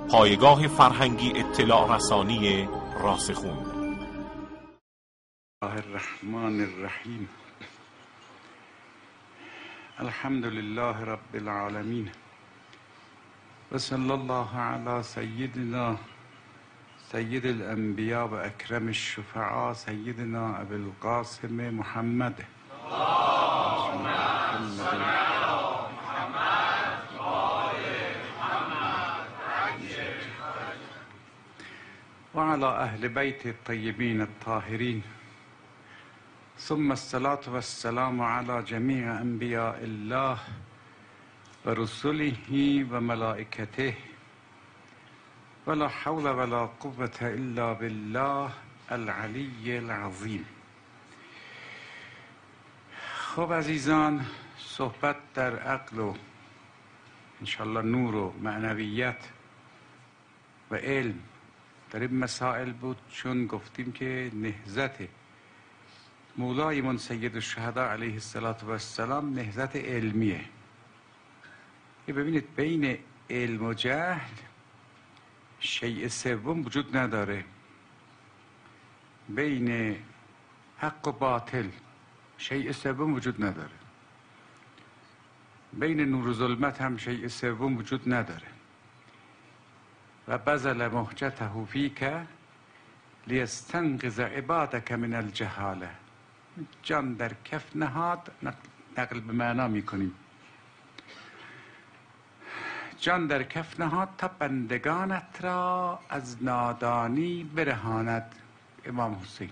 پایگاه فرهنگی اطلاع رسانی راسخون. الله الرحمن الرحیم. الحمد لله رب العالمین و صلی الله علی سیدنا سید الانبیاء و اکرم الشفعاء سیدنا ابی القاسم محمد و علی اهل بیت الطیبین الطاهرین، ثم الصلاة والسلام على جمیع انبیاء الله و رسله و ملائکته ولا حول ولا قوة الا بالله العلی العظیم. خب عزیزان، صحبت در عقل و انشاءالله نور و معنویت و علم در این مسائل بود، چون گفتیم که نهضت مولایمون سید الشهدا علیه السلام نهضت علمیه. ببینید بین علم و جهل شیء سوم وجود نداره، بین حق و باطل شیء سوم وجود نداره، بین نور و ظلمت هم شیء سوم وجود نداره. و بذل مهجته فیک لیستنقذ عبادک من الجهاله. جان در کف نهاد، نقل به معنا میکنیم، جان در کف نهاد تا بندگانت را از نادانی برهاند. امام حسین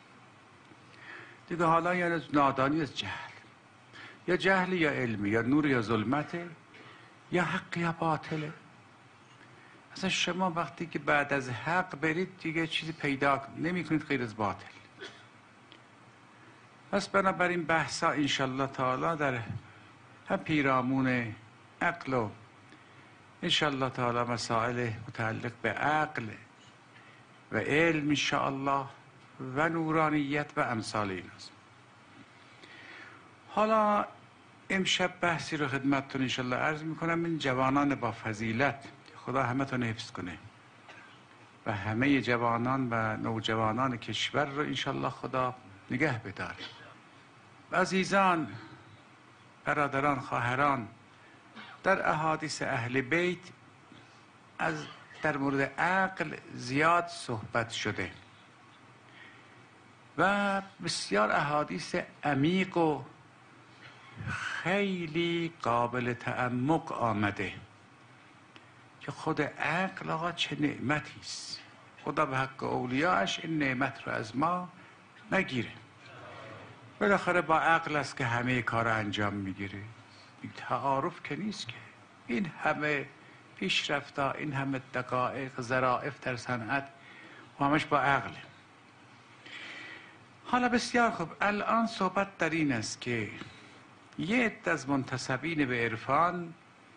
دیگه حالا یعنی از نادانی، از جهل، یا جهل یا علمی، یا نور یا ظلمته، یا حق یا باطله. اصلا شما وقتی که بعد از حق برید دیگه چیزی پیدا نمی کنید غیر از باطل. پس بنابراین بحثا انشالله تعالی در هم پیرامون عقل و انشالله تعالی مسائل متعلق به عقل و علم انشالله و نورانیت و امثال این است. حالا امشب بحثی رو خدمتتون انشالله عرض میکنم. این جوانان با فضیلت، خدا همه تون حفظ کنه و همه جوانان و نوجوانان کشور رو انشالله خدا نگه بداره. عزیزان، برادران، خواهران، در احادیث اهل بیت در مورد عقل زیاد صحبت شده و بسیار احادیث عمیق و خیلی قابل تعمق آمده که خود عقل آقا چه نعمتی است. خدا به حق اولیاءش این نعمت رو از ما نگیره. بالاخره با عقل است که همه کار انجام میگیره. این تعارف که نیست که این همه پیشرفتا، این همه دقایق ظرافت در صنعت و همش با عقل. حالا بسیار خوب، الان صحبت در این است که یه عده از منتسبین به عرفان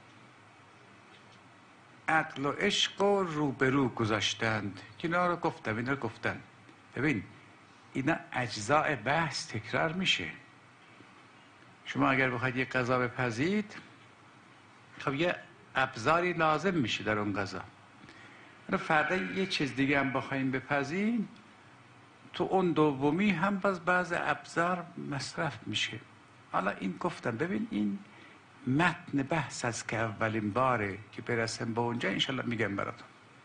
عقل و عشق رو روبرو گذاشتند که اینا رو گفتن. ببین اینا اجزاء بحث تکرار میشه. شما اگر بخواید یک غذا بپزید، خب یه ابزاری لازم میشه در اون غذا. فردا یه چیز دیگه هم بخوایم بپزیم، تو اون دومی هم بعض ابزار مصرف میشه. حالا این گفتم، ببین این متن بحث است که اولین باره که برسم به اونجا انشالله میگم براتون.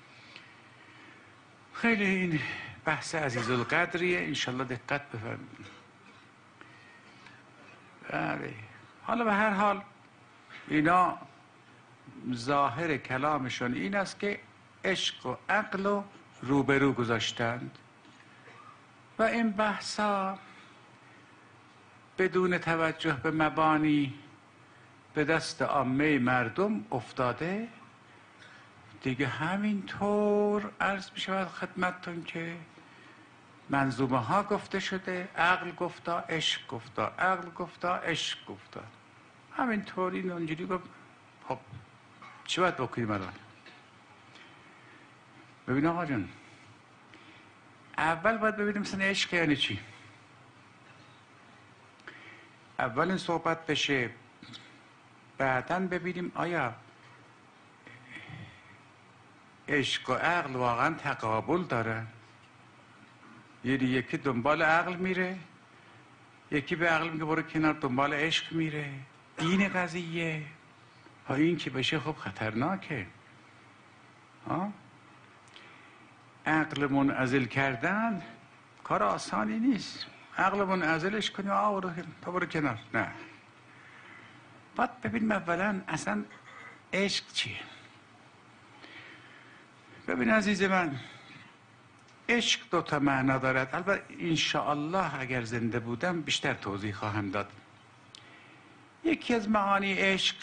خیلی این بحث عزیز القدریه، انشالله دقت بفرمایید. بله. حالا به هر حال اینا ظاهر کلامشون این است که عشق و عقل رو روبرو گذاشتند و این بحثا بدون توجه به مبانی به دست عامه مردم افتاده دیگه. همینطور عرض می شود خدمتتون که منظومه ها گفته شده، عقل گفتا، عشق گفتا، عقل گفتا، عشق گفتا. همینطور این اونجوری گفت. خب چی باید بکنیم الان؟ ببین آقا جان، اول باید ببینیم مثلا عشق یعنی چی. اول این صحبت بشه، بعداً ببینیم آیا عشق و عقل واقعا تقابل داره؟ یعنی یکی دنبال عقل میره، یکی به عقل میگه برو کنار، دنبال عشق میره. این قضیه ها این که بشه خب خطرناکه. عقل منعزل کردن کار آسانی نیست. عقل منعزلش کنی تا برو کنار، نه. باید ببینیم اولا اصلا عشق چیه. ببین عزیز من، عشق دو تا معنا دارد. البته انشاءالله اگر زنده بودم بیشتر توضیح خواهم داد. یکی از معانی عشق،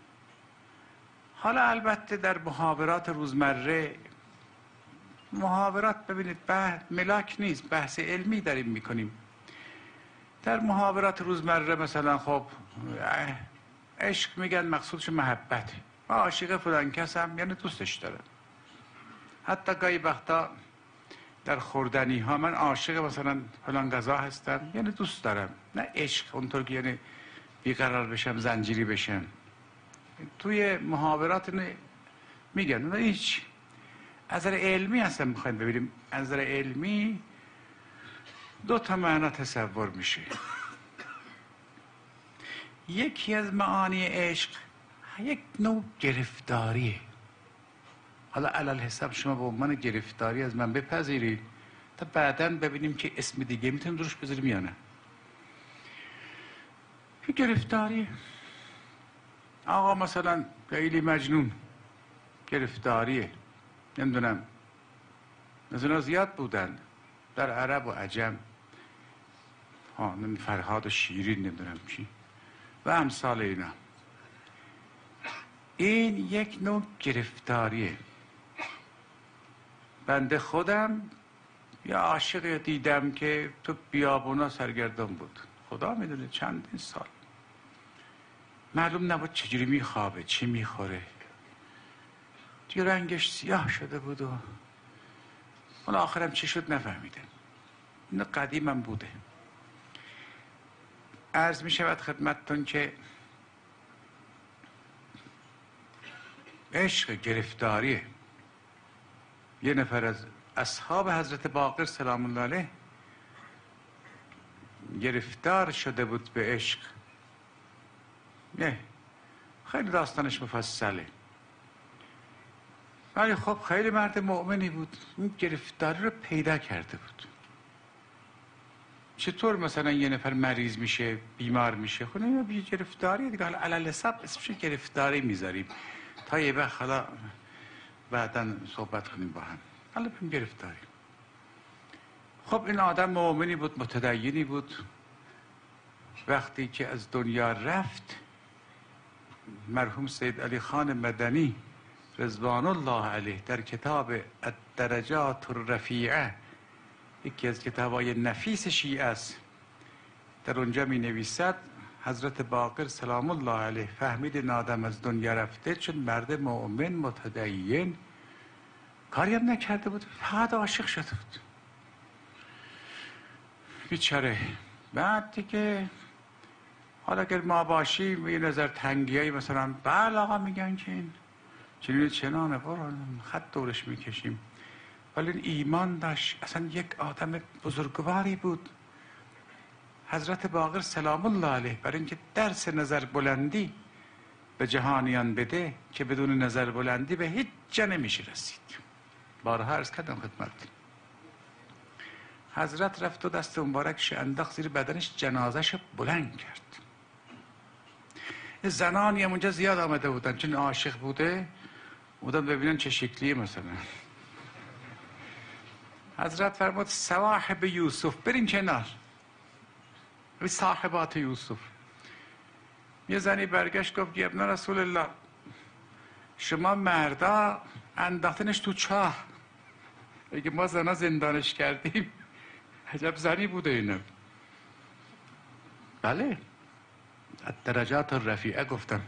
حالا البته در محاورات روزمره، محاورات ببینید ملاک نیست، بحث علمی داریم میکنیم. در محاورات روزمره مثلا خب عشق میگن مقصودش محبت، من عاشق فلان کسم یعنی دوستش دارم. حتی گاهی وقتا در خوردنی ها من عاشق مثلا فلان غذا هستم یعنی دوست دارم، نه عشق اونطور که یعنی بیقرار بشم، زنجیری بشم. توی محاورات میگن نه هیچ. از نظر علمی اصلا میخوایم ببینیم، از نظر علمی دو تا معنا تصور میشه. یکی از معانی عشق یک نوع گرفتاریه. حالا علل حساب شما به عنوان گرفتاری از من بپذیرید تا بعداً ببینیم که اسم دیگه میتونیم دروش بذاریم یا نه. گرفتاریه. آقا مثلا لیلی مجنون گرفتاریه. نمیدونم مثلا زیاد بودن در عرب و عجم، فرهاد و شیرین، نمیدونم چی و امثال اینا. این یک نوع گرفتاریه. بنده خودم یا عاشق دیدم که تو بیابونا سرگردان بود، خدا میدونه چندین سال، معلوم نبود چجوری میخوابه، چی میخوره، دیگه رنگش سیاه شده بود و اون آخرم چی شد نفهمیدم. این قدیمم بوده. عرض می شود خدمتتون که عشق گرفتاریه. یه نفر از اصحاب حضرت باقر سلام الله علیه گرفتار شده بود به عشق. نه خیلی داستانش مفصله، ولی خب خیلی مرد مؤمنی بود. این گرفتاری رو پیدا کرده بود. چطور مثلا یه نفر مریض میشه، بیمار میشه، خب این گرفتاری دیگه، حالا علل حساب اسمش گرفتاری میذاریم تا یه وقت حالا بعداً صحبت کنیم با هم. حالا بیم گرفتاری. خب این آدم مؤمنی بود، متدینی بود. وقتی که از دنیا رفت، مرحوم سید علی خان مدنی رضوان الله علیه در کتاب الدرجات الرفیعه، یکی از کتابای نفیس شیعه است، در اونجا می نویسد حضرت باقر سلام الله علیه فهمید این آدم از دنیا رفته، چون مرد مؤمن متدین کاری هم نکرده بود، فقط عاشق شده بود. بیچاره. بعد دیگه حالا اگر ما باشیم یه نظر تنگیایی مثلا، بله آقا میگن که این چنین چنانه، برون خط دورش میکشیم، ولی این ایمان داشت. اصلا یک آدم بزرگواری بود. حضرت باقر سلام الله علیه برای اینکه درس نظر بلندی به جهانیان بده که بدون نظر بلندی به هیچ جا نمیشه رسید. بارها عرض کردم خدمت. حضرت رفت و دست مبارکش انداخت زیر بدنش، جنازش بلند کرد. زنانی هم اونجا زیاد آمده بودن، چون عاشق بوده بودن ببینن چه شکلیه. مثلا حضرت فرمود صواحب یوسف برین کنار، صاحبات یوسف. یه زنی برگشت گفت ابن رسول الله، شما مردا انداختنش تو چاه، اگه ما زنا زندانش کردیم. عجب زنی بوده اینم. بله درجات الرفیعه گفتم،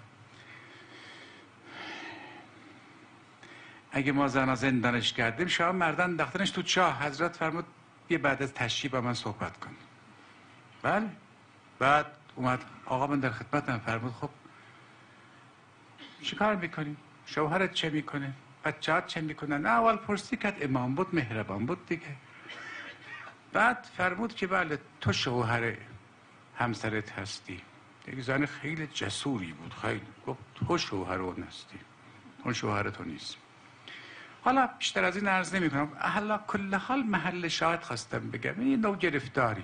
اگه ما زنا زندانش کردیم شما مردان انداختنش تو چاه. حضرت فرمود بیا بعد از تشریح با من صحبت کن. بله. بعد اومد آقا من در خدمتم. فرمود خب چی کار میکنی؟ شوهرت چه میکنه؟ بچه‌ها چه میکنن؟ اول پرسی کرد، امام بود، مهربان بود دیگه. بعد فرمود که بله تو شوهر همسرت هستی. یک زن خیلی جسوری بود، خیلی گفت تو شوهر اون هستی، اون شوهر تو نیست. حالا بیشتر از این عرض نمی کنم. حالا کل حال محل شاهد خواستم بگم این نوع گرفتاری.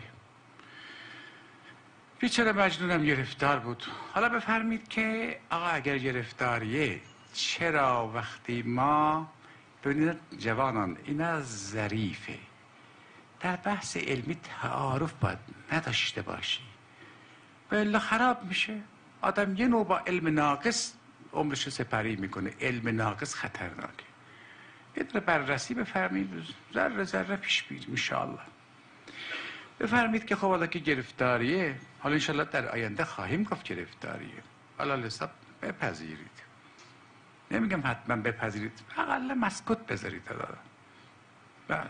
بیچاره مجنونم گرفتار بود. حالا بفرمید که آقا اگر گرفتاریه، چرا وقتی ما ببینید جوانان اینا ظریفه، در بحث علمی تعارف باید نداشته باشی، بله خراب میشه. آدم یه نوع با علم ناقص عمرش سپری میکنه. علم ناقص خطرناکه. یه داره بررسی بفرمید، ذره ذره پیش بیریم انشاءالله. بفرمید که خب حالا که گرفتاریه، حالا انشاءالله در آینده خواهیم گفت گرفتاریه، حالا حساب بپذیرید. نمیگم حتما بپذیرید، اقل مسکوت بذارید. بله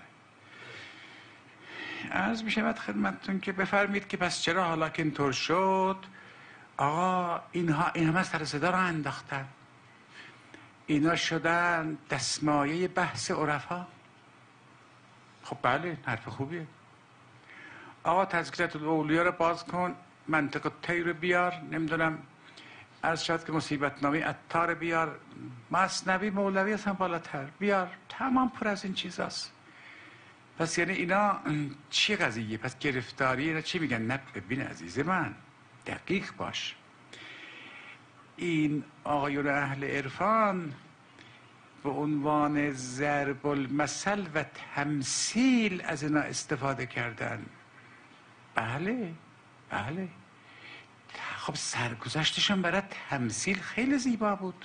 عرض می شود خدمتتون که بفرمید که پس چرا حالا که اینطور شد آقا این همه سر صدا رو انداختن، اینا شدن دستمایه بحث عرفا. خب بله حرف خوبیه. آقا تذکرة الاولیا رو باز کن، منطق طیر بیار، نمیدونم عرض شد که مصیبت نامی عطار بیار، مثنوی مولوی اصلا بالاتر بیار، تمام پر از این چیزاست. پس یعنی اینا چی قضیه؟ پس گرفتاری اینا چی میگن؟ نه ببین عزیز من دقیق باش، این آقایون اهل عرفان به عنوان ضرب المثل و تمثیل از اینا استفاده کردن. بله بله. خب سرگذشتشون برای تمثیل خیلی زیبا بود.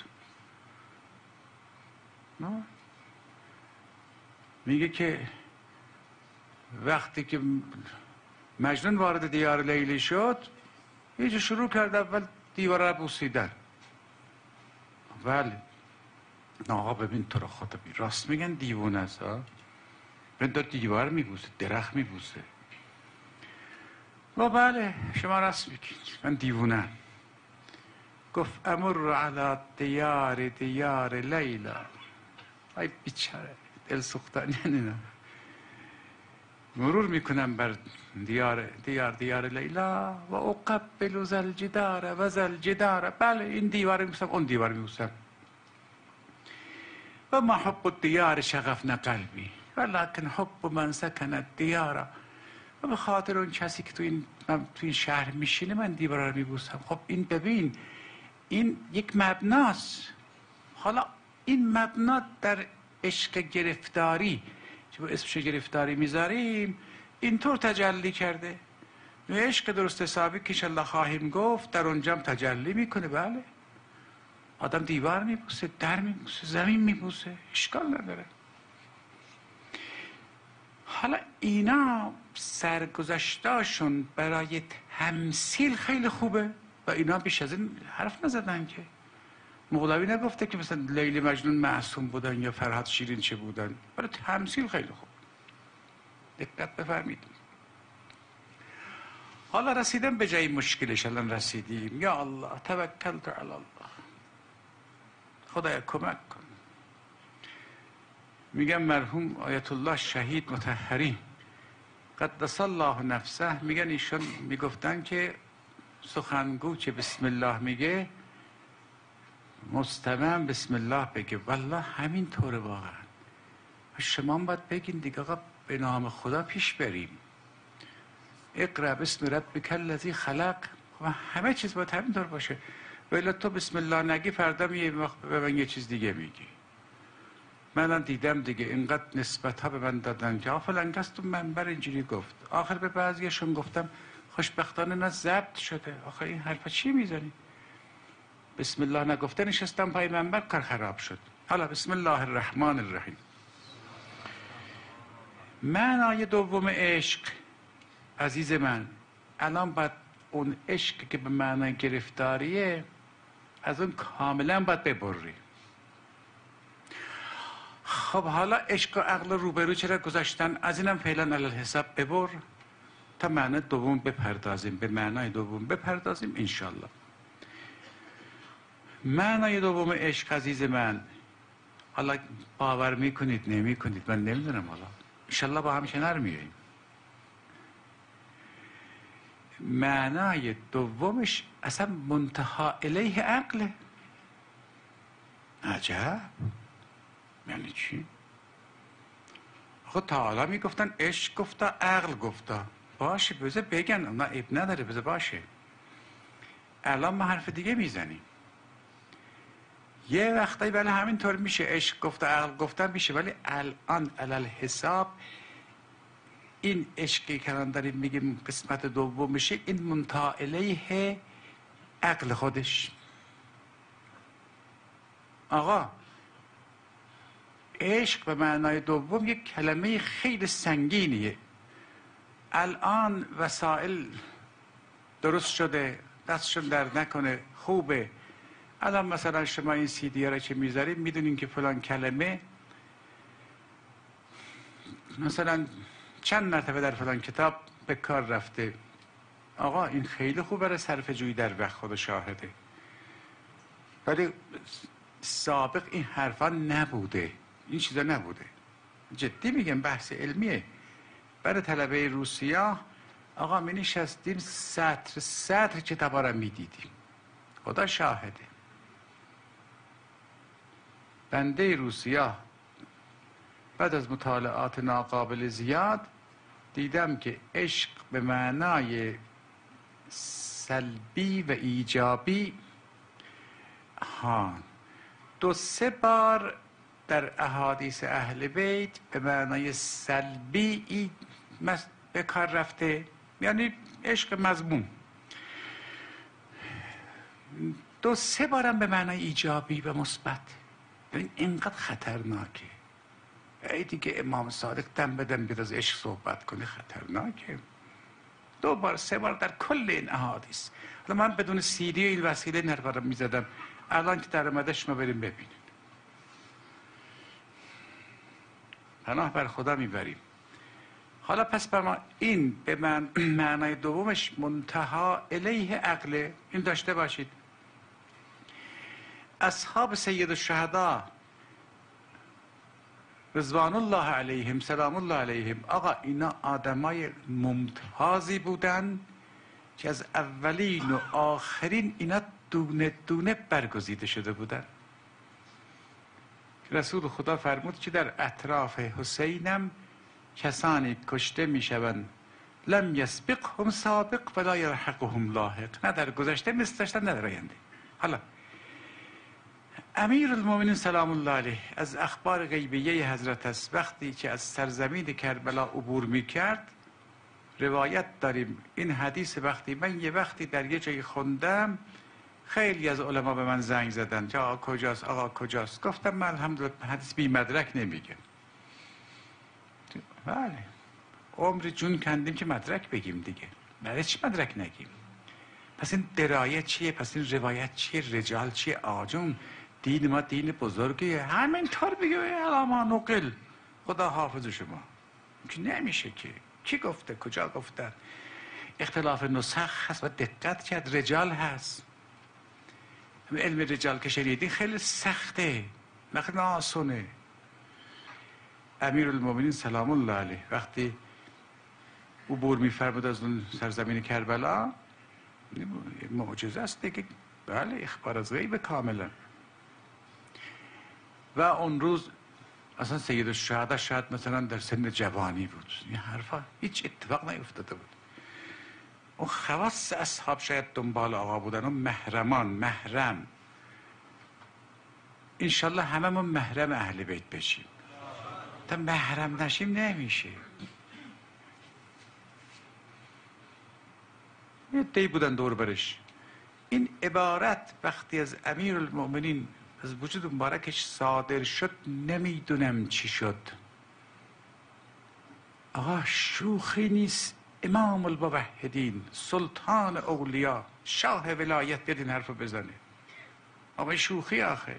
میگه که وقتی که مجنون وارد دیار لیلی شد، یه شروع کرد اول دیوار را بوسیدن. بله آقا ببین تو رو خدا بی راست میگن دیوونه است ها، ببین دار دیوار میبوسه، درخت میبوسه. و بله شما راست میگید من دیوونه. گفت امر علی دیار لیلا. ای بیچاره دل سوختن اینا. مرور میکنم بر دیار لیلا و اقبل زلجدار و زلجدار. بله این دیوار میبوسم، اون دیوار میبوسم. و ما حب الدیار شغفنا قلبی ولکن حب من سکن الدیار. و به خاطر اون کسی که تو این شهر میشینه من دیوار رو میبوسم. خب این ببین این یک مبناست. حالا این مبنا در عشق گرفتاری که با اسمش گرفتاری میذاریم اینطور تجلی کرده. عشق درست حسابی که انشالله خواهیم گفت در اونجا تجلی میکنه. بله آدم دیوار میبوسه، در میبوسه، زمین میبوسه، اشکال نداره. حالا اینا سرگذشتاشون برای تمثیل خیلی خوبه و اینا بیش از این حرف نزدن که. مولوی نگفته که مثلا لیلی مجنون معصوم بودن یا فرهاد شیرین چه بودن، برای تمثیل خیلی خوب. دقت بفرمید. حالا رسیدم به جای مشکلش، الان رسیدیم. یا الله توکلت علی الله، خدایا کمک کن. میگم مرحوم آیت الله شهید مطهری قدس الله نفسه، میگن ایشون میگفتن که سخنگو که بسم الله میگه مستمع بسم الله بگه. والله همین طوره واقعا. شما هم باید بگین دیگه آقا به نام خدا پیش بریم. اقرأ بسم ربک الذی خلق. همه چیز باید همین طور باشه. ولی تو بسم الله نگی فردا یه وقت به من یه چیز دیگه میگی. من دیدم دیگه اینقدر نسبت ها به من دادن که فلان کس تو منبر اینجوری گفت. آخر به بعضیشون گفتم خوشبختانه نه ضبط شده. آخر این حرفا چی میزنی؟ بسم الله نگفته نشستم پای منبر کار خراب شد. حالا بسم الله الرحمن الرحیم. معنای دوم عشق عزیز من، الان باید اون عشق که به معنای گرفتاریه از اون کاملا باید ببری. خب حالا عشق و عقل روبرو چرا گذاشتن؟ از اینم فعلا علی الحساب ببر تا معنای دوم بپردازیم، به معنای دوم بپردازیم انشالله. معنای دوم عشق عزیز من حالا باور میکنید نمیکنید من نمیدونم، حالا انشالله با هم کنار میاییم. معنای دومش اصلا منتها الیه عقله. عجب، یعنی چی؟ خود تعالی میگفتن عشق گفتا عقل گفتا، باشه بذار بگن، نه عیب نداره، بذار باشه. الان ما حرف دیگه میزنیم. یه وقتایی بله همینطور میشه، عشق گفتا عقل گفتا میشه، ولی الان علل حساب این عشقی که الان داریم میگیم قسمت دوم میشه، این منتها الیه عقل خودش. آقا عشق به معنای دوم یک کلمه خیلی سنگینیه. الان وسایل درست شده، دستشون در نکنه، خوبه. الان مثلا شما این سی دی را که میذارید میدونین که فلان کلمه مثلا چند مرتبه در فلان کتاب به کار رفته. آقا این خیلی خوب برای صرف جویی در وقت، خود شاهده. ولی سابق این حرفا نبوده، این چیزا نبوده. جدی میگم، بحث علمیه. برای طلبه روسیا آقا می نشستیم سطر کتابا را میدیدیم، خدا شاهده. بنده روسیا بعد از مطالعات ناقابل زیاد دیدم که عشق به معنای سلبی و ایجابی 2-3 بار در احادیث اهل بیت به معنای سلبی به کار رفته، یعنی عشق مذموم. 2-3 بارم به معنای ایجابی و مثبت. ببین اینقدر خطرناکه. ای دیگه امام صادق دم به دم بیاد از عشق صحبت کنه، خطرناکه. 2 بار 3 بار در کل این احادیث. حالا من بدون سیدی این وسیله نرفارم میزدم، الان که در اومده شما بریم ببینید. پناه بر خدا میبریم. حالا پس بر ما این به معنای دومش منتها الیه عقله، این داشته باشید. اصحاب سید الشهدا رضوان الله علیهم سلام الله علیهم، آقا اینا آدمای ممتازی بودن که از اولین و آخرین اینا دونه دونه برگزیده شده بودن. رسول خدا فرمود که در اطراف حسینم کسانی کشته میشوند لم یسبقهم سابق ولا یلحقهم لاحق، نه در گذشته مثل داشتن نه در آینده. حالا امیر المؤمنین سلام الله علیه از اخبار غیبیه حضرت است، وقتی که از سرزمین کربلا عبور میکرد روایت داریم. این حدیث وقتی من یه وقتی در یه جایی خوندم، خیلی از علما به من زنگ زدن که آقا کجاست، آقا کجاست. گفتم من الحمدلله حدیث بی مدرک نمیگم. بله عمر جون کندیم که مدرک بگیم دیگه، برای چی مدرک نگیم؟ پس این درایت چیه؟ پس این روایت چیه؟ رجال چیه؟ آجون دین ما دین بزرگیه، همینطور بگه علما نقل خدا حافظ شما. که نمیشه که کی گفته کجا گفتن؟ اختلاف نسخ هست و دقت کرد، رجال هست. علم رجال که شنیدین خیلی سخته، نخیلی آسونه. امیر المؤمنین سلام الله علیه وقتی عبور میفرمود از اون سرزمین کربلا، معجزه است دیگه. بله اخبار از غیب کاملا. و اون روز اصلا سید الشهدا شاید مثلا در سن جوانی بود، این حرفا هیچ اتفاق نیفتاده بود. اون خواص اصحاب شاید دنبال آقا بودن، اون محرمان، محرم. انشالله همه ما محرم اهل بیت بشیم. تا محرم نشیم نمیشه. یه دی بودن دور برش. این عبارت وقتی از امیر المؤمنین از وجود مبارکش صادر شد، نمیدونم چی شد. آقا شوخی نیست، امام الموحدین، سلطان اولیا، شاه ولایت بیاد این حرف بزنه. آقا شوخی آخه.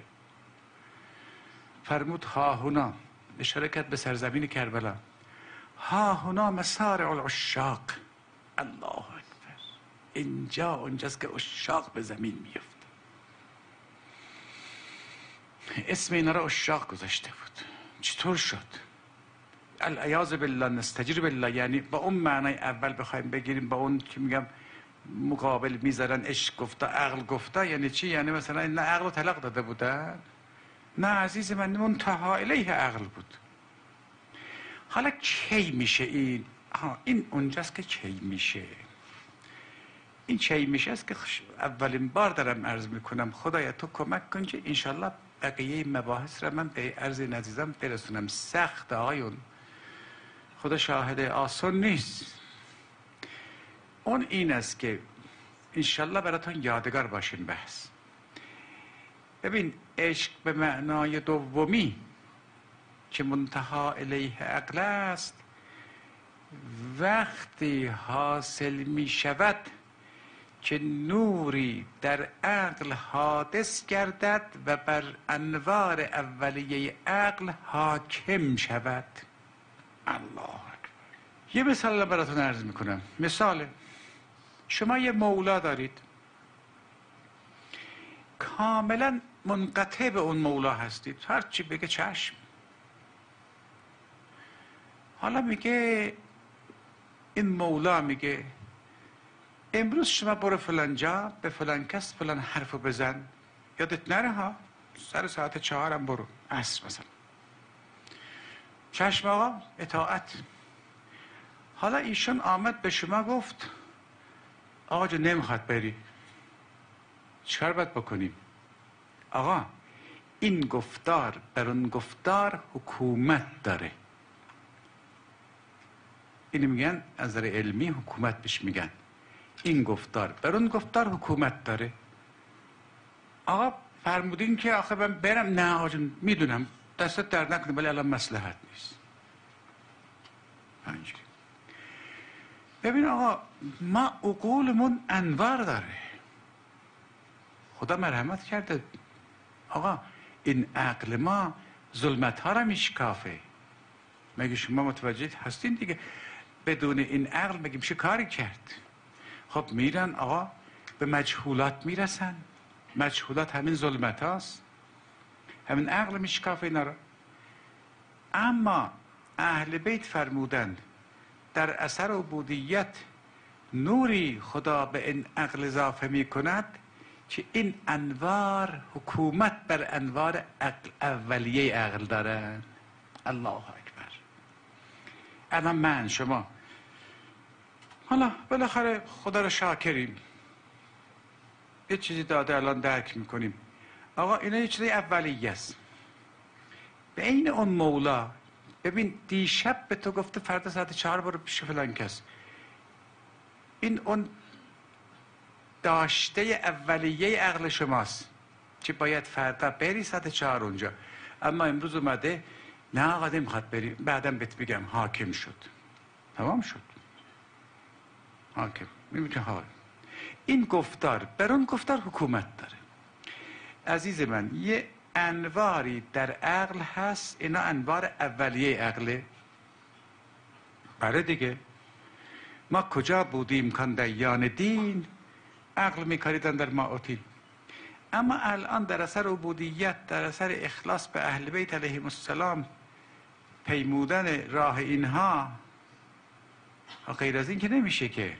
فرمود ها هنا، اشاره کرد به سرزمین کربلا، ها هنا مسارع العشاق. الله اکبر. اینجا اونجاست که عشاق به زمین میفته. اسم اینا را اشاق گذاشته بود. چطور شد؟ العیاذ بالله نستجیر بالله، یعنی با اون معنای اول بخوایم بگیریم، با اون که میگم مقابل میذارن عشق گفته عقل گفته، یعنی چی؟ یعنی مثلا نه عقل طلاق داده بودن؟ نه عزیز من، منتهی الیه عقل بود. حالا کی میشه این؟ این اونجاست که کی میشه. این کی میشه است که اولین بار دارم عرض میکنم خدایا تو کمک کن که انشالله بقیه مباحث را من به عرض عزیزم برسونم. سخت آقایون، خدا شاهد آسان نیست. اون این است که انشالله براتون یادگار باشین بحث. ببین عشق به معنای دومی که منتهی الیه عقل است، وقتی حاصل می شود که نوری در عقل حادث گردد و بر انوار اولیه عقل حاکم شود. الله اکبر. یه مثال براتون عرض میکنم. مثال، شما یه مولا دارید، کاملا منقطع به اون مولا هستید، هر چی بگه چشم. حالا میگه این مولا میگه امروز شما برو فلان جا به فلان کس فلان حرفو بزن، یادت نره ها، سر ساعت 4 هم برو، عصر مثلا. چشم آقا، اطاعت. حالا ایشون آمد به شما گفت آقا جو نمیخواد بری، چیکار باید بکنیم؟ آقا این گفتار بر اون گفتار حکومت داره. اینو میگن از نظر علمی حکومت بهش میگن. این گفتار بر اون گفتار حکومت داره. آقا فرمودین که آخه من برم. نه آقا جون میدونم، دستت درد نکنه ولی الان مصلحت نیست. اینجوری. ببین آقا، ما عقولمون انوار داره، خدا مرحمت کرده. آقا این عقل ما ظلمت ها را میشکافه. مگه شما متوجه هستین دیگه؟ بدون این عقل مگه میشه کاری کرد؟ خب میرن آقا به مجهولات میرسن. مجهولات همین ظلمت هاست، همین عقل میشکافه اینا را. اما اهل بیت فرمودند در اثر عبودیت نوری خدا به این عقل اضافه میکند که این انوار حکومت بر انوار عقل اولیه عقل دارن. الله اکبر. الان من شما حالا بالاخره خدا رو شاکریم، یه چیزی داده الان درک میکنیم. آقا اینا یه چیزی اولیه است. به این اون مولا، ببین دیشب به تو گفته فردا ساعت 4 برو پیش فلان کس، این اون داشته اولیه عقل شماست که باید فردا بری ساعت 4 اونجا. اما امروز اومده نه آقا نمیخواد بری، بعدم بهت بگم حاکم شد. تمام شد، حاکم. میبینی حال این گفتار بر اون گفتار حکومت داره. عزیز من، یه انواری در عقل هست، اینا انوار اولیه عقله. بله دیگه، ما کجا بودیم کان دیان دین عقل میکاریدن در معاطین. اما الان در اثر عبودیت، در اثر اخلاص به اهل بیت علیهم السلام، پیمودن راه اینها، غیر از این که نمیشه که.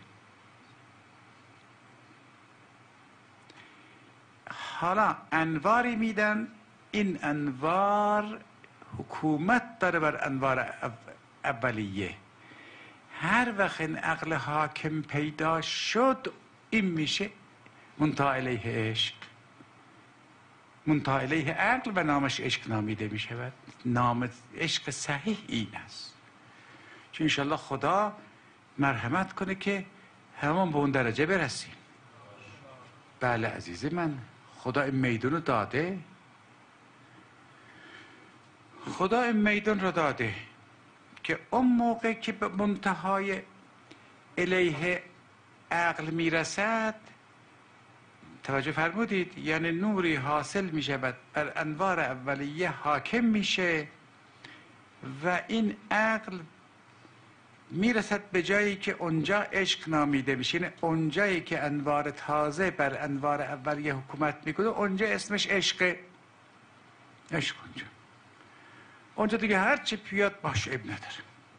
حالا انواری میدن، این انوار حکومت داره بر انوار اولیه. هر وقت این عقل حاکم پیدا شد، این میشه منتهی الیه عشق، منتهی الیه عقل و نامش عشق نامیده میشود. نام عشق صحیح این است. چون انشالله خدا مرحمت کنه که همون به اون درجه برسیم. بله عزیز من، خدا این میدون رو داده، خدا این میدون رو داده که اون موقع که به منتهای الیه عقل میرسد، توجه فرمودید، یعنی نوری حاصل میشه بر انوار اولیه حاکم میشه و این عقل میرسد به جایی که اونجا عشق نامیده میشه. یعنی اونجایی که انوار تازه بر انوار اولیه حکومت میکنه، اونجا اسمش عشقه. عشق اونجا دیگه هر چی بیاد باش، اب نداره.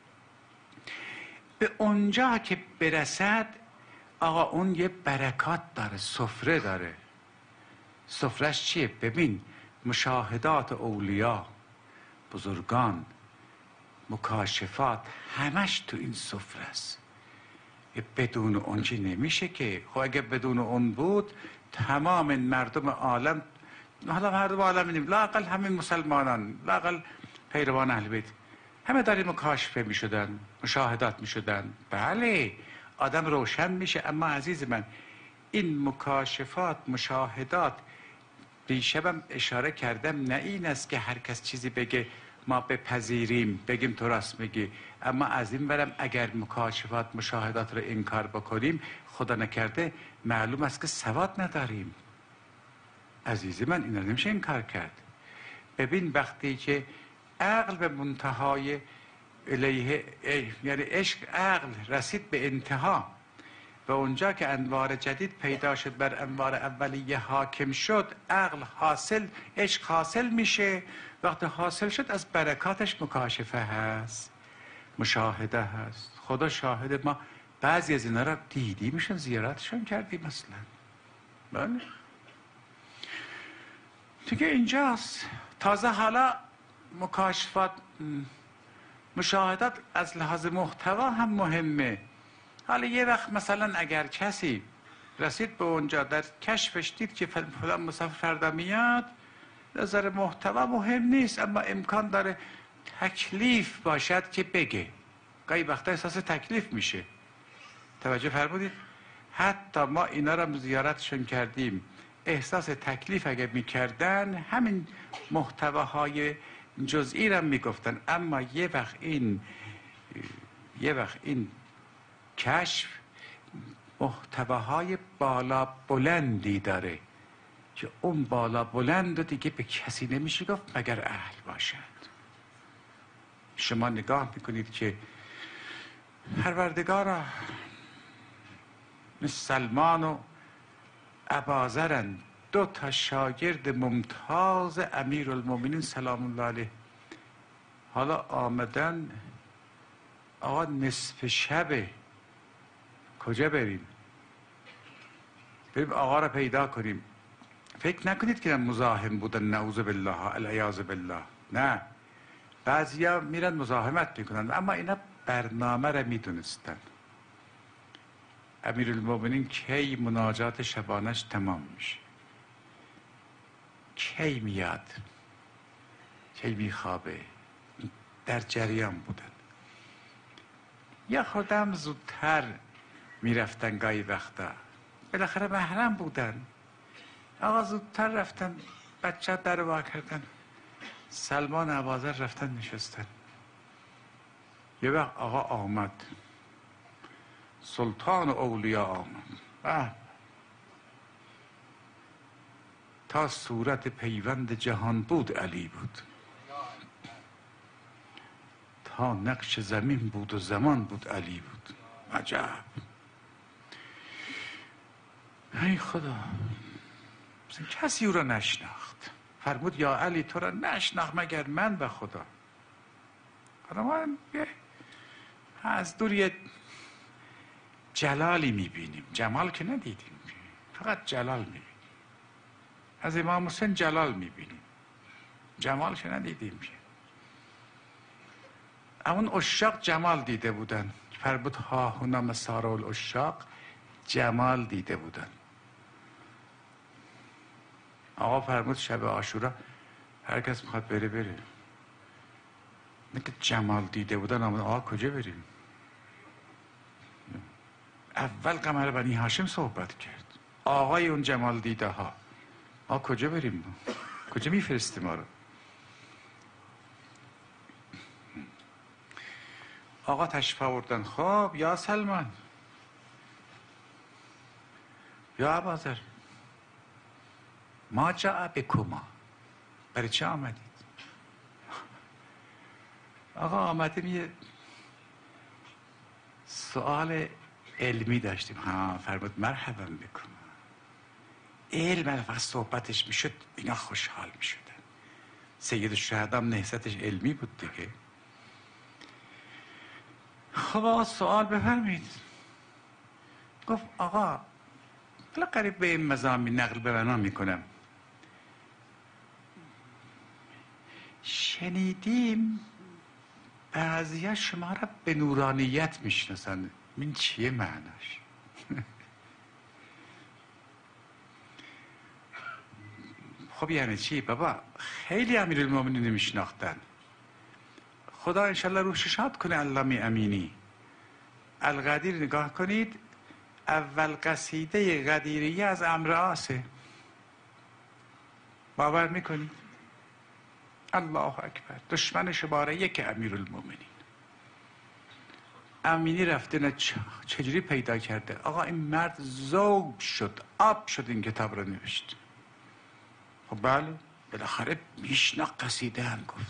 به اونجا که برسد آقا اون یه برکات داره، سفره داره. سفرش چیه؟ ببین مشاهدات اولیا، بزرگان، مکاشفات، همش تو این سفره است. بدون اون چی نمیشه که. خب اگه بدون اون بود تمام مردم عالم، حالا مردم عالم نیم، لااقل همین مسلمانان، لااقل پیروان اهل بیت، همه داریم مکاشفه می شدن، مشاهدات می شدن. بله آدم روشن میشه، اما عزیز من این مکاشفات، مشاهدات، دیشبم اشاره کردم، نه این است که هر کس چیزی بگه ما بپذیریم بگیم تو راست میگی، اما از این برم اگر مکاشفات، مشاهدات رو انکار بکنیم خدا نکرده معلوم است که سواد نداریم. عزیز من این رو نمیشه انکار کرد. ببین وقتی که عقل به منتهای الیه، یعنی عشق عقل رسید به انتها و اونجا که انوار جدید پیدا شد بر انوار اولیه حاکم شد، عقل حاصل، عشق حاصل میشه. وقتی حاصل شد از برکاتش مکاشفه هست، مشاهده هست. خدا شاهد، ما بعضی از اینا را دیدیمشون، زیارتشون کردیم مثلا. بله دیگه اینجاست. تازه حالا مکاشفات، مشاهدات از لحاظ محتوا هم مهمه. حالا یه وقت مثلا اگر کسی رسید به اونجا در کشفش دید که فلان مسافر فردا میاد، نظر محتوا مهم نیست، اما امکان داره تکلیف باشد که بگه. گاهی وقتا احساس تکلیف میشه. توجه فرمودید؟ حتی ما اینا را زیارتشون کردیم، احساس تکلیف اگه میکردن همین محتواهای جزئی را میگفتن، اما یه وقت این کشف محتواهای بالا بلندی داره که اون بالا بلند دیگه به کسی نمیشه گفت مگر اهل باشد. شما نگاه میکنید که پروردگارا سلمان و اباذرن، دو تا شاگرد ممتاز امیرالمومنین سلام الله علیه، حالا آمدن آقا نصف شبه، کجا بریم؟ بریم آقا را پیدا کنیم. فکر نکنید که مزاحم بودن، نعوذ بالله، العیاذ بالله. نه، بعضیا میرن مزاحمت میکنن، اما اینا برنامه را میدونستن. امیرالمومنین کی مناجات شبانش تمام میشه، کی میاد، کی میخوابه، در جریان بودن. یا خودم زودتر میرفتن گاهی وقتا، بالاخره محرم بودن. آقا زودتر رفتن، بچه در وا کردن، سلمان اباذر رفتن نشستن. یه وقت آقا آمد، سلطان اولیا آمد، تا صورت پیوند جهان بود علی بود، تا نقش زمین بود و زمان بود علی بود. عجب. ای خدا، کسی او را نشناخت. فرمود یا علی تو را نشناخت مگر من و خدا. حالا ما از دور یه جلالی میبینیم، جمال که ندیدیم، فقط جلال میبینیم. از امام حسین جلال میبینیم، جمال که ندیدیم. اون عشاق جمال دیده بودن. فرمود ها هنا مسار العشاق، جمال دیده بودن. آقا فرمود شب عاشورا هر کس میخواد بره. نه که جمال دیده بودن. آقا کجا بریم؟ اول قمر بنی هاشم صحبت کرد، آقای اون جمال دیده ها. آقا کجا بریم؟ کجا میفرستی ما رو؟ آقا تشریف آوردن. خب یا سلمان، یا اباذر، ما جاء بکما، برای چه آمدید؟ آقا آمدیم یه سوال علمی داشتیم. فرمود مرحبا بکما. علم فقط صحبتش میشد اینا خوشحال میشدن. سید الشهدا هم نهضتش علمی بود دیگه. خب آقا سوال بفرمید. گفت آقا حالا قریب به این مضامین نقل به بنا میکنم، شنیدیم بعضی‌ها شما را به نورانیت میشناسند، این چیه معناش؟ خب یعنی چی بابا؟ خیلی امیرالمومنین میشناختن. خدا انشالله روحش شاد کنه علامه امینی. القدیر نگاه کنید، اول قصیده قدیریه از عمرو عاصه. باور میکنید؟ الله اکبر. دشمن شماره یک امیرالمومنین امینی رفته نه چجوری پیدا کرده؟ آقا این مرد ذوب شد، آب شد این کتاب رو نوشت. خب بله بالاخره میشنا قصیده هم گفت.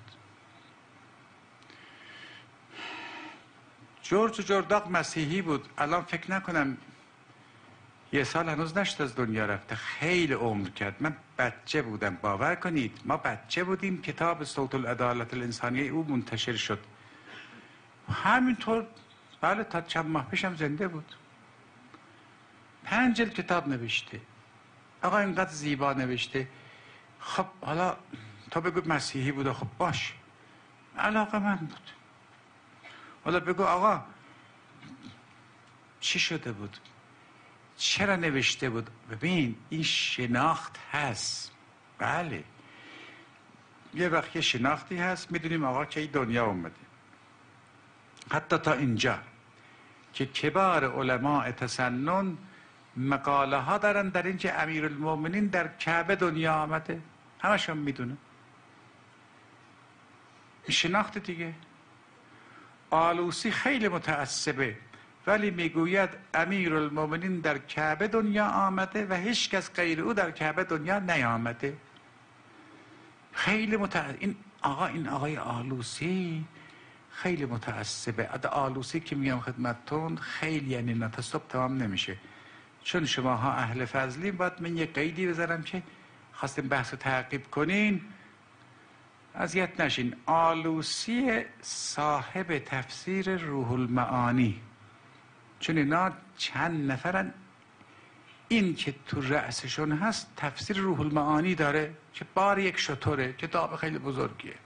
جورج جرداق مسیحی بود، الان فکر نکنم یه سال هنوز نشد از دنیا رفته، خیلی عمر کرد. من بچه بودم، باور کنید ما بچه بودیم کتاب صوت العدالت الانسانیه او منتشر شد. همینطور بله تا چند ماه پیشم زنده بود. 5 جلد کتاب نوشته. آقا اینقدر زیبا نوشته. خب حالا تا بگو مسیحی بود، خب باش علاقه من بود. حالا بگو آقا چی شده بود، چرا نوشته بود؟ ببین این شناخت هست. بله یه وقت یه شناختی هست، میدونیم آقا که این دنیا اومده. حتی تا اینجا که کبار علماء تسنن مقاله ها دارن در این که امیرالمومنین در کعبه دنیا آمده، همشون میدونه. شناخت دیگه. آلوسی خیلی متعصبه ولی میگوید امیرالمومنین در کعبه دنیا آمده و هیچ کس غیر او در کعبه دنیا نیامده. خیلی این آقای آلوسی خیلی متعصبه. آلوسی که میگم خدمتتون خیلی یعنی نتصب تمام نمیشه، چون شماها اهل فضلین. باید من یه قیدی بذارم که خواستیم بحث رو تعقیب کنین، اذیت نشین. آلوسی صاحب تفسیر روح المعانی، چون اینا چند نفرن، این که تو رأسشون هست تفسیر روح المعانی داره که بار یک شطوره، کتاب خیلی بزرگیه.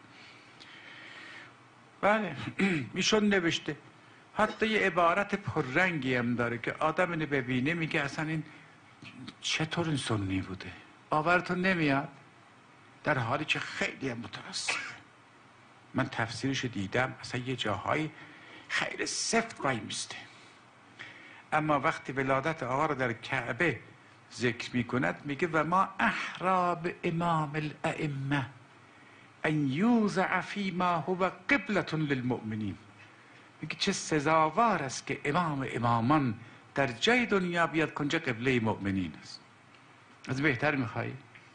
بله ایشون نوشته. حتی یه عبارت پررنگی هم داره که آدم اینو ببینه میگه اصلا این چطور این سنی بوده، باورتون نمیاد، در حالی که خیلی هم مترسمه. من تفسیرشو دیدم، اصلا یه جاهای خیلی سفت وای میسته، اما وقتی ولادت آقا رو در کعبه ذکر میکند میگه و ما احراب امام الائمه ان یوضع فیما هو قبلة للمؤمنین. میگه چه سزاوار است که امامان در جای دنیا بیاد کنجا قبله مؤمنین است. از بهتر میخوایی؟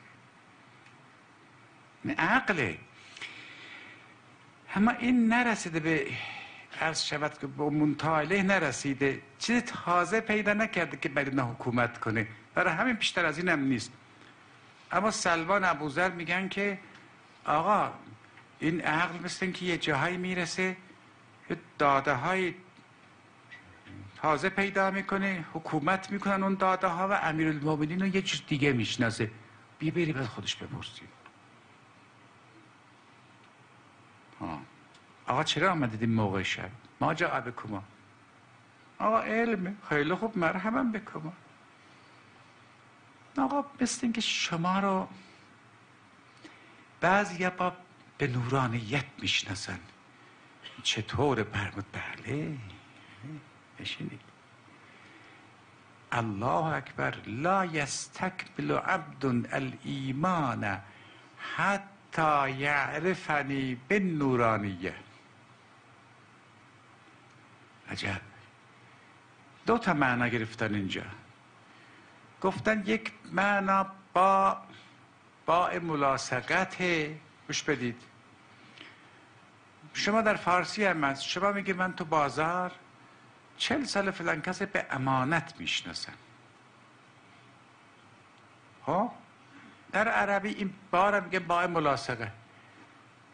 نه عقله. اما این نرسیده به عرض شود که به منطقه نرسیده، چیز تازه پیدا نکرده که برای حکومت کنه، برای همین بیشتر از این هم نیست. اما سلمان ابوذر میگن که آقا این عقل مثل این که یه جاهایی میرسه داده های تازه پیدا میکنه، حکومت میکنن اون داده ها و امیرالمومنین رو یه چیز دیگه میشناسه. بری بعد خودش بپرسید آقا چرا آمدید این موقع شب؟ ما جا بکما آقا علمه. خیلی خوب مرحبا بکما. آقا مثل این که شما رو بعضی با به نورانیت میشناسن. چطور برمود؟ بله بشینید. الله اکبر. لا یستکمل عبد الایمان حتی یعرفنی بالنورانیه. عجب. 2 تا معنا گرفتن اینجا. گفتن یک معنا با ملاصقت. گوش بدید، شما در فارسی هم هست، شما میگه من تو بازار 40 سال فلان کسی به امانت میشناسم. ها در عربی این بار میگه با ملاصقه.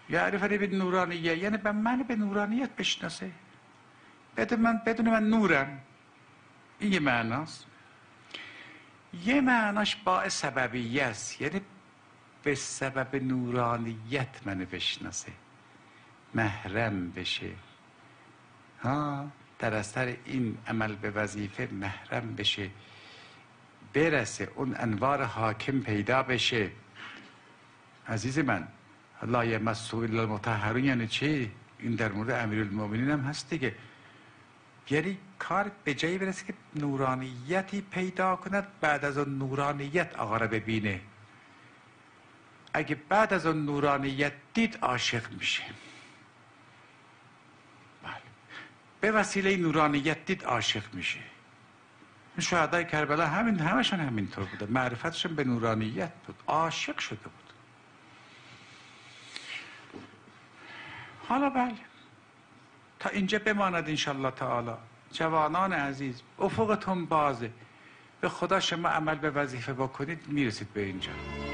یعرفنی به نورانیه، یعنی به من به نورانیت بشناسه، بدون من نورم. این یه معناست. یه معناش با سببیه است، یعنی به سبب نورانیت منو بشناسه، محرم بشه، در اثر این عمل به وظیفه محرم بشه، برسه اون انوار حاکم پیدا بشه. عزیز من، لا یمسه الا المطهرون یعنی چی؟ این در مورد امیرالمومنین هم هست دیگه. یعنی کار به جایی برسه که نورانیتی پیدا کند، بعد از اون نورانیت آقا را ببینه. اگه بعد از اون نورانیت دید عاشق میشه. بله. به وسیله نورانیت دید عاشق میشه. شهدای کربلا همشون همینطور بوده، معرفتشون به نورانیت بود، عاشق شده بود. حالا بله، تا اینجا بماند انشالله تعالی. جوانان عزیز، افقتون بازه، به خدا شما عمل به وظیفه بکنید میرسید به اینجا.